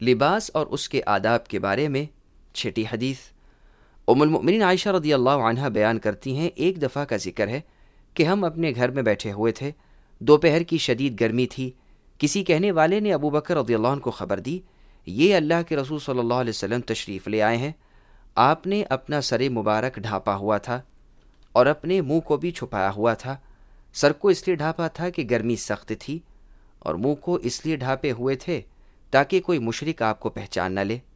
लिबास और उसके आदाब के बारे में छठी हदीस। उम्मुल मोमिनीन आयशा रदियल्लाहु अन्हा बयान करती हैं, एक दफ़ा का जिक्र है कि हम अपने घर में बैठे हुए थे। दोपहर की शदीद गर्मी थी। किसी कहने वाले ने अबू बकर रदियल्लाहु अन्हु को खबर दी, ये अल्लाह के रसूल सल्लल्लाहु अलैहि वसल्लम तशरीफ़ ले आए हैं। आपने अपना सरे मुबारक ढांपा हुआ था और अपने मुंह को भी छुपाया हुआ था। सर को इसलिए ढांपा था कि गर्मी सख्त थी, और मुंह को इसलिए ढांपे हुए थे ताकि कोई मुशरिक आपको पहचान न ले।